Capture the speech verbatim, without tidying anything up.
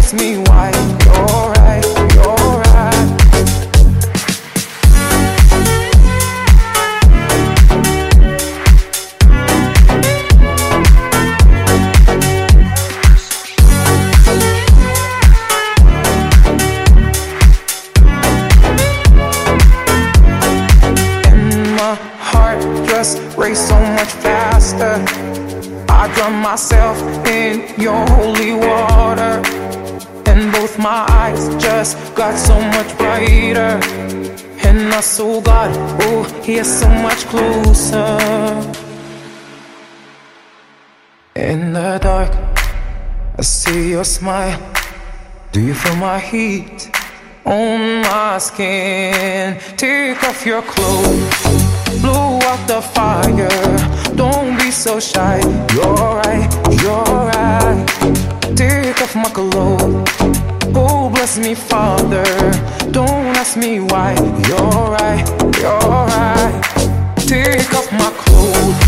ask me why. You're right, you're right. And my heart just raced so much faster. I drown myself in your holy water, and both my eyes just got so much brighter. And I saw God, oh, He is so much closer. In the dark, I see your smile. Do you feel my heat on my skin? Take off your clothes, blow out the fire. Don't be so shy. You're right, you're right. Take off my clothes. Oh, bless me, Father. Don't ask me why. You're right, you're right. Take off my clothes.